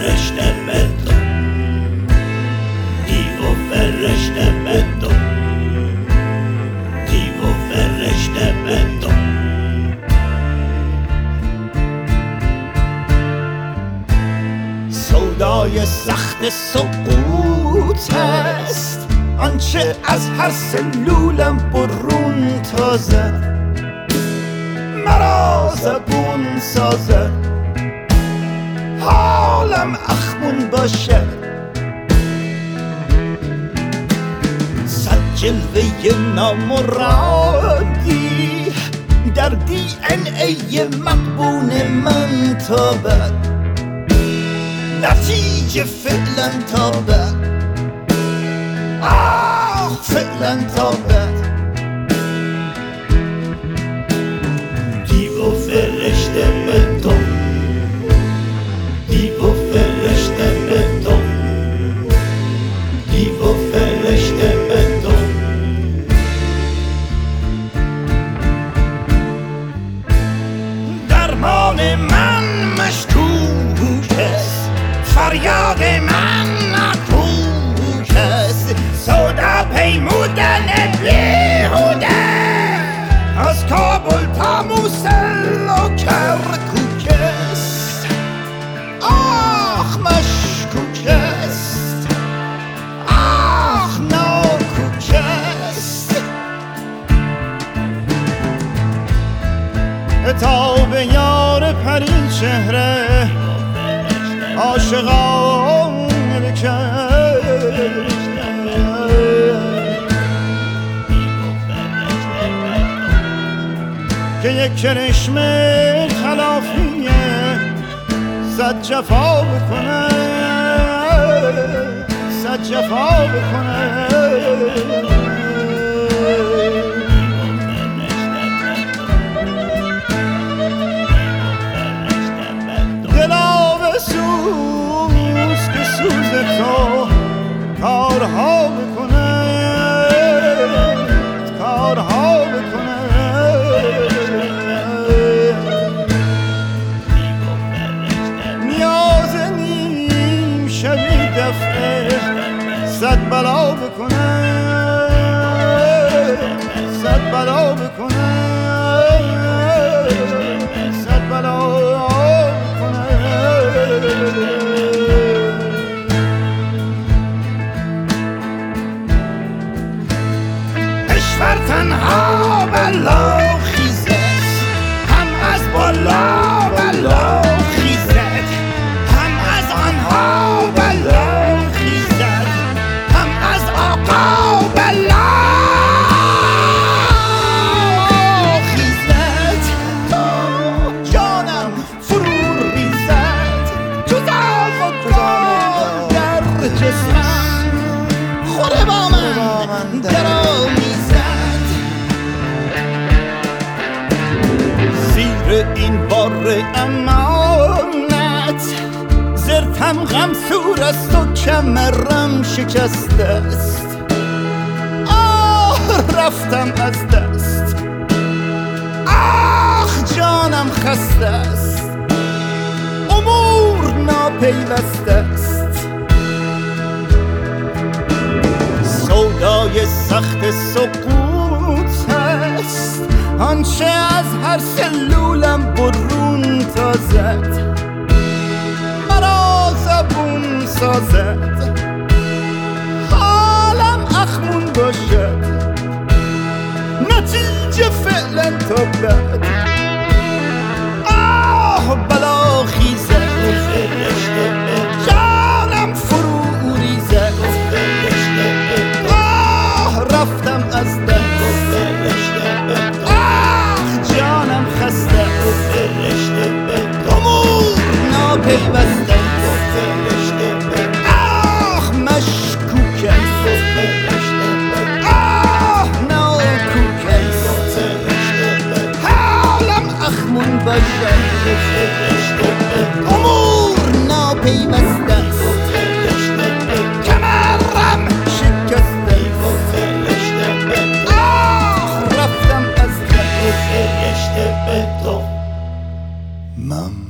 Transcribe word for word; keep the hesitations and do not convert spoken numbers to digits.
فرشته بدو دیو و فرشته بدو دیو و فرشته بدو سودای سخت سقوط است آنچه از هر سلولم برون تازه مرا زبون سازه حالم اخمون باشه صد جلوه نامرادی در دی ان ای مقبون من تابد نتیجه فعلا تابد آه فعلا تابد دیو و فرشته بدو دیو و فرشته بدو دیو و فرشته بدو درمان من مشکوک است فریاد من نکوک است سودا پیمودن بیهوده از کابل تا موسل و کرکوک است آخ مشکوک است آخ ناکوک است عتاب یار پری چهره عاشقان بکن که یک کرشمه خلافیه صد جفا بکنه صد جفا بکنه دلا به سوز که سوز تو کارها بکنه کارها بکنه نیاز نیم شبی دفعه صد بلا بکنه صد بلا بکنه صد بلا بکنه کشور تنها بلا خیزد هم از بالا بلا خیزد هم از آنها بلا خیزد هم از آقا بلا خیزد جانم فرو ریزد تو زلف و کار در جسمم خوره با من درآ زیر این بار امانت زرتم غم سور است و کمرم شکسته است آه رفتم از دست آخ جانم خسته است امور ناپیوسته است سودای سخت سقوط است آنچه از هر سلولم برون تازد مرا زبون سازد حالم اخمون باشد نتیجه فعلا تابد آه بلا خیزد جانم فرو ریزد آه رفتم از دست پیوسته آه مشکوک است آه ناکوک است حالم اخمون باشد امور ناپیوسته است کمرم شکسته آه رفتم از دست Mam